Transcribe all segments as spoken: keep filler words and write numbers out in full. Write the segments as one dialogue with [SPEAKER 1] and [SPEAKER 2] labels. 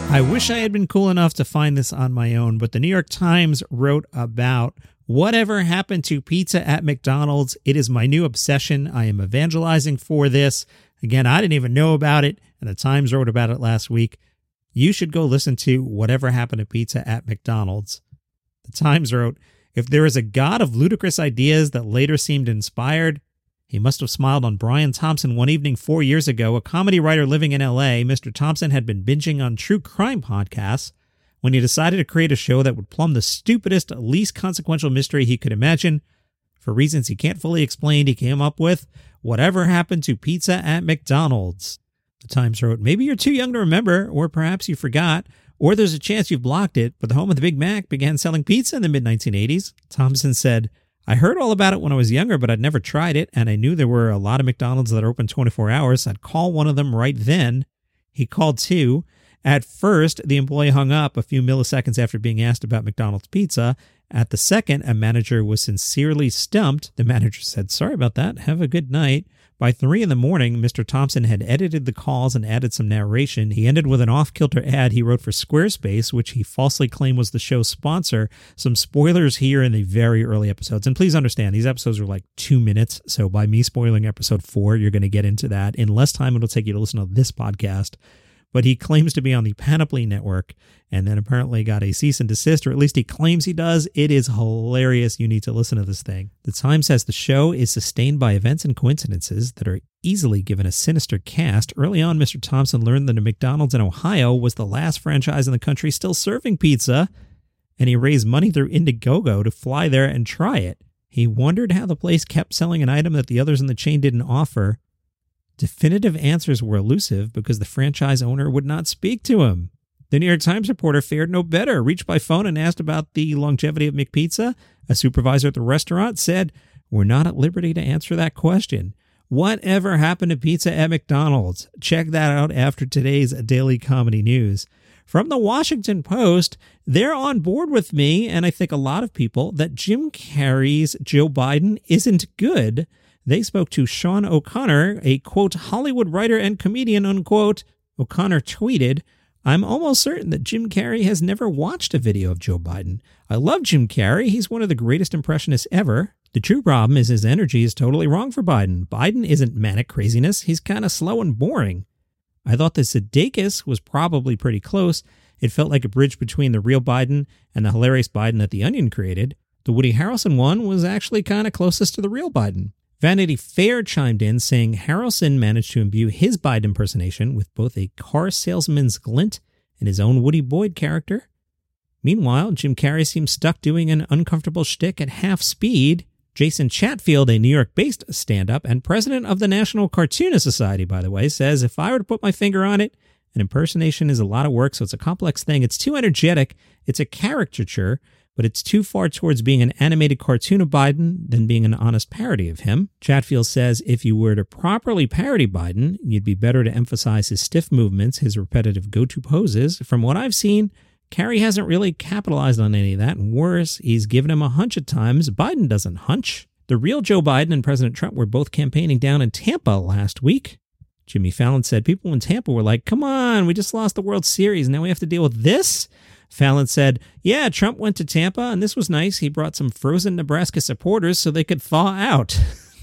[SPEAKER 1] I wish I had been cool enough to find this on my own, but the New York Times wrote about whatever happened to pizza at McDonald's. It is my new obsession. I am evangelizing for this. Again, I didn't even know about it, and the Times wrote about it last week. You should go listen to Whatever Happened to Pizza at McDonald's. The Times wrote, if there is a god of ludicrous ideas that later seemed inspired, he must have smiled on Brian Thompson one evening four years ago. A comedy writer living in L A, Mister Thompson had been binging on true crime podcasts when he decided to create a show that would plumb the stupidest, least consequential mystery he could imagine. For reasons he can't fully explain, he came up with Whatever Happened to Pizza at McDonald's. The Times wrote, maybe you're too young to remember, or perhaps you forgot, or there's a chance you've blocked it, but the home of the Big Mac began selling pizza in the mid nineteen eighties. Thompson said, I heard all about it when I was younger, but I'd never tried it, and I knew there were a lot of McDonald's that are open twenty-four hours. I'd call one of them right then. He called two. At first, the employee hung up a few milliseconds after being asked about McDonald's pizza. At the second, a manager was sincerely stumped. The manager said, sorry about that. Have a good night. By three in the morning, Mister Thompson had edited the calls and added some narration. He ended with an off-kilter ad he wrote for Squarespace, which he falsely claimed was the show's sponsor. Some spoilers here in the very early episodes. And please understand, these episodes are like two minutes. So by me spoiling episode four, you're going to get into that in less time it'll take you to listen to this podcast. But he claims to be on the Panoply Network and then apparently got a cease and desist, or at least he claims he does. It is hilarious. You need to listen to this thing. The Times says the show is sustained by events and coincidences that are easily given a sinister cast. Early on, Mister Thompson learned that a McDonald's in Ohio was the last franchise in the country still serving pizza, and he raised money through Indiegogo to fly there and try it. He wondered how the place kept selling an item that the others in the chain didn't offer. Definitive answers were elusive because the franchise owner would not speak to him. The New York Times reporter fared no better. Reached by phone and asked about the longevity of McPizza. A supervisor at the restaurant said, we're not at liberty to answer that question. Whatever happened to pizza at McDonald's? Check that out after today's Daily Comedy News. From the Washington Post, they're on board with me, and I think a lot of people, that Jim Carrey's Joe Biden isn't good. They spoke to Sean O'Connor, a, quote, Hollywood writer and comedian, unquote. O'Connor tweeted, I'm almost certain that Jim Carrey has never watched a video of Joe Biden. I love Jim Carrey. He's one of the greatest impressionists ever. The true problem is his energy is totally wrong for Biden. Biden isn't manic craziness. He's kind of slow and boring. I thought the Sudeikis was probably pretty close. It felt like a bridge between the real Biden and the hilarious Biden that The Onion created. The Woody Harrelson one was actually kind of closest to the real Biden. Vanity Fair chimed in, saying Harrelson managed to imbue his Biden impersonation with both a car salesman's glint and his own Woody Boyd character. Meanwhile, Jim Carrey seems stuck doing an uncomfortable shtick at half speed. Jason Chatfield, a New York-based stand-up and president of the National Cartoonist Society, by the way, says, if I were to put my finger on it, an impersonation is a lot of work, so it's a complex thing. It's too energetic. It's a caricature, but it's too far towards being an animated cartoon of Biden than being an honest parody of him. Chatfield says if you were to properly parody Biden, you'd be better to emphasize his stiff movements, his repetitive go-to poses. From what I've seen, Carrey hasn't really capitalized on any of that, and worse, he's given him a hunch at times. Biden doesn't hunch. The real Joe Biden and President Trump were both campaigning down in Tampa last week. Jimmy Fallon said people in Tampa were like, come on, we just lost the World Series, now we have to deal with this? Fallon said, yeah, Trump went to Tampa, and this was nice. He brought some frozen Nebraska supporters so they could thaw out.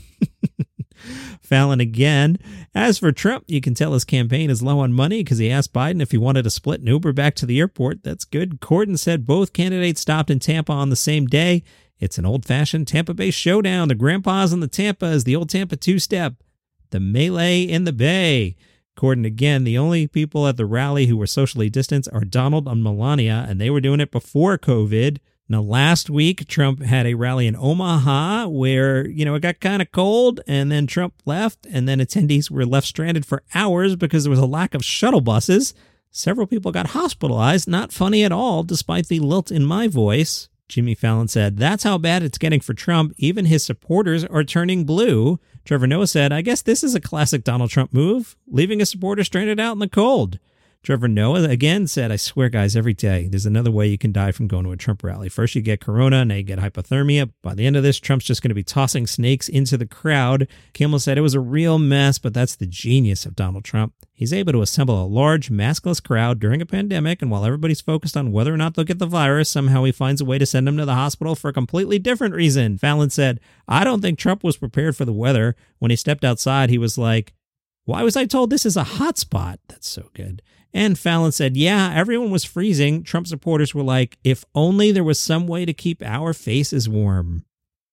[SPEAKER 1] Fallon again. As for Trump, you can tell his campaign is low on money because he asked Biden if he wanted to split an Uber back to the airport. That's good. Corden said both candidates stopped in Tampa on the same day. It's an old-fashioned Tampa-based showdown. The grandpas and the Tampas, the old Tampa two-step. The melee in the Bay. Corden again, the only people at the rally who were socially distanced are Donald and Melania, and they were doing it before COVID. Now, last week, Trump had a rally in Omaha where, you know, it got kind of cold, and then Trump left, and then attendees were left stranded for hours because there was a lack of shuttle buses. Several people got hospitalized. Not funny at all, despite the lilt in my voice. Jimmy Fallon said, that's how bad it's getting for Trump. Even his supporters are turning blue. Trevor Noah said, I guess this is a classic Donald Trump move, leaving a supporter stranded out in the cold. Trevor Noah, again, said, I swear, guys, every day, there's another way you can die from going to a Trump rally. First you get corona, now you get hypothermia. By the end of this, Trump's just going to be tossing snakes into the crowd. Kimmel said it was a real mess, but that's the genius of Donald Trump. He's able to assemble a large, maskless crowd during a pandemic, and while everybody's focused on whether or not they'll get the virus, somehow he finds a way to send them to the hospital for a completely different reason. Fallon said, I don't think Trump was prepared for the weather. When he stepped outside, he was like, why was I told this is a hot spot? That's so good. And Fallon said, yeah, everyone was freezing. Trump supporters were like, if only there was some way to keep our faces warm.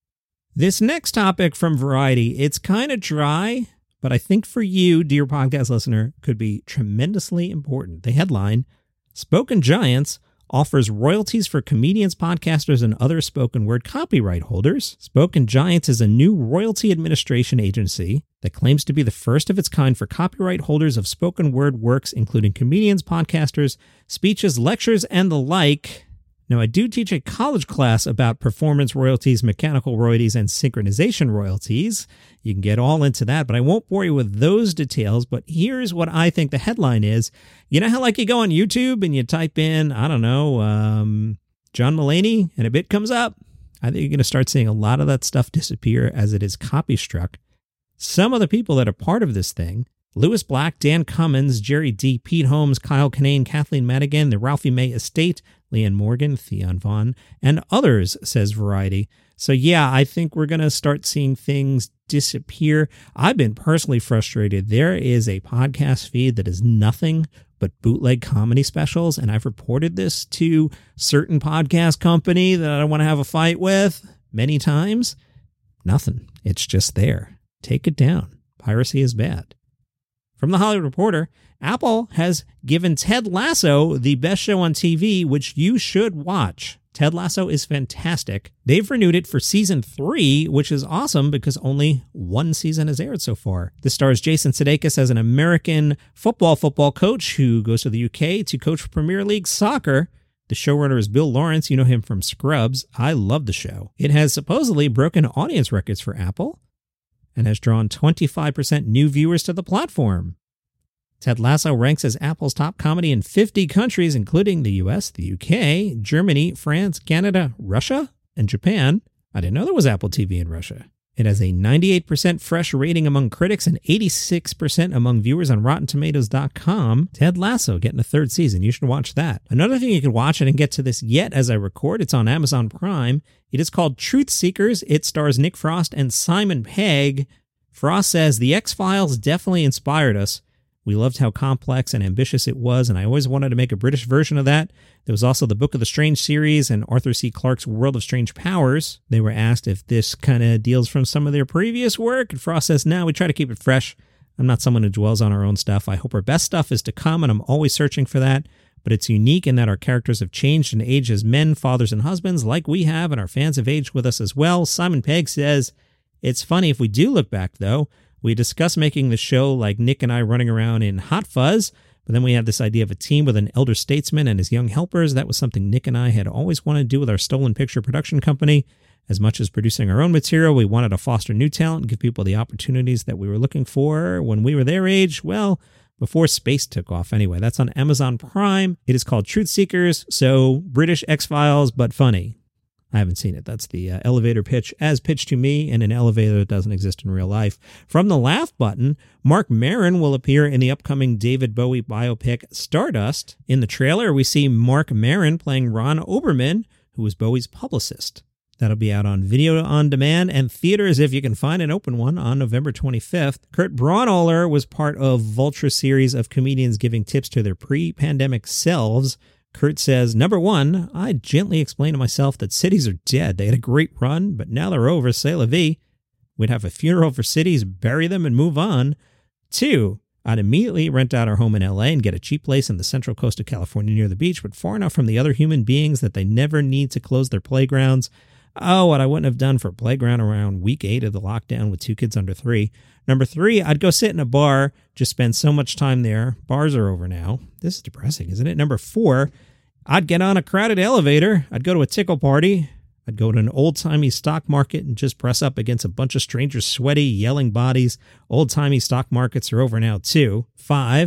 [SPEAKER 1] This next topic from Variety, it's kind of dry, but I think for you, dear podcast listener, could be tremendously important. The headline, Spoken Giants offers royalties for comedians, podcasters, and other spoken word copyright holders. Spoken Giants is a new royalty administration agency that claims to be the first of its kind for copyright holders of spoken word works, including comedians, podcasters, speeches, lectures, and the like. Now, I do teach a college class about performance royalties, mechanical royalties, and synchronization royalties. You can get all into that, but I won't bore you with those details. But here's what I think the headline is. You know how like you go on YouTube and you type in, I don't know, um, John Mulaney, and a bit comes up? I think you're going to start seeing a lot of that stuff disappear as it is copy struck. Some of the people that are part of this thing, Lewis Black, Dan Cummins, Jerry D, Pete Holmes, Kyle Kinane, Kathleen Madigan, the Ralphie May Estate, Leanne Morgan, Theon Vaughn, and others, says Variety. So yeah, I think we're going to start seeing things disappear. I've been personally frustrated. There is a podcast feed that is nothing but bootleg comedy specials, and I've reported this to certain podcast company that I don't want to have a fight with many times. Nothing. It's just there. Take it down. Piracy is bad. From The Hollywood Reporter, Apple has given Ted Lasso the best show on T V, which you should watch. Ted Lasso is fantastic. They've renewed it for season three, which is awesome because only one season has aired so far. This stars Jason Sudeikis as an American football football coach who goes to the U K to coach Premier League soccer. The showrunner is Bill Lawrence. You know him from Scrubs. I love the show. It has supposedly broken audience records for Apple and has drawn twenty-five percent new viewers to the platform. Ted Lasso ranks as Apple's top comedy in fifty countries, including the U S, the U K, Germany, France, Canada, Russia, and Japan. I didn't know there was Apple T V in Russia. It has a ninety-eight percent fresh rating among critics and eighty-six percent among viewers on Rotten Tomatoes dot com. Ted Lasso getting a third season. You should watch that. Another thing you can watch, I didn't get to this yet as I record, it's on Amazon Prime. It is called Truth Seekers. It stars Nick Frost and Simon Pegg. Frost says, the X-Files definitely inspired us. We loved how complex and ambitious it was, and I always wanted to make a British version of that. There was also the Book of the Strange series and Arthur C. Clarke's World of Strange Powers. They were asked if this kind of deals from some of their previous work, and Frost says, no, we try to keep it fresh. I'm not someone who dwells on our own stuff. I hope our best stuff is to come, and I'm always searching for that. But it's unique in that our characters have changed and aged as men, fathers, and husbands like we have, and our fans have aged with us as well. Simon Pegg says, it's funny if we do look back, though. We discussed making the show like Nick and I running around in Hot Fuzz, but then we had this idea of a team with an elder statesman and his young helpers. That was something Nick and I had always wanted to do with our Stolen Picture production company. As much as producing our own material, we wanted to foster new talent and give people the opportunities that we were looking for when we were their age. Well, before space took off anyway. That's on Amazon Prime. It is called Truth Seekers, so British X-Files, but funny. I haven't seen it. That's the uh, elevator pitch as pitched to me in an elevator that doesn't exist in real life. From the Laugh Button, Mark Maron will appear in the upcoming David Bowie biopic Stardust. In the trailer, we see Mark Maron playing Ron Oberman, who was Bowie's publicist. That'll be out on video on demand and theaters if you can find an open one on November twenty-fifth. Kurt Braunohler was part of Vulture series of comedians giving tips to their pre-pandemic selves. Kurt says, number one, I gently explained to myself that cities are dead. They had a great run, but now they're over. C'est la vie. We'd have a funeral for cities, bury them, and move on. Two, I'd immediately rent out our home in L A and get a cheap place in the central coast of California near the beach, but far enough from the other human beings that they never need to close their playgrounds. Oh, what I wouldn't have done for a playground around week eight of the lockdown with two kids under three. Number three, I'd go sit in a bar, just spend so much time there. Bars are over now. This is depressing, isn't it? Number four, I'd get on a crowded elevator. I'd go to a tickle party. I'd go to an old-timey stock market and just press up against a bunch of strangers' sweaty, yelling bodies. Old-timey stock markets are over now, too. Five,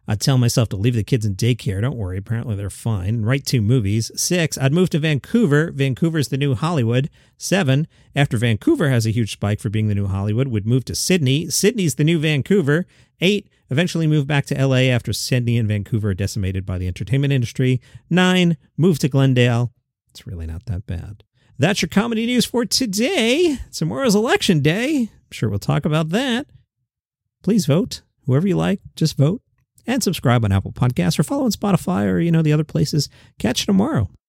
[SPEAKER 1] I'd tell myself to leave the kids in daycare. Don't worry, apparently they're fine. Write two movies. Six, I'd move to Vancouver. Vancouver's the new Hollywood. Seven, after Vancouver has a huge spike for being the new Hollywood, would move to Sydney. Sydney's the new Vancouver. Eight, eventually move back to L A after Sydney and Vancouver are decimated by the entertainment industry. Nine, move to Glendale. It's really not that bad. That's your comedy news for today. Tomorrow's election day. I'm sure we'll talk about that. Please vote. Whoever you like, just vote. And subscribe on Apple Podcasts or follow on Spotify or, you know, the other places. Catch you tomorrow.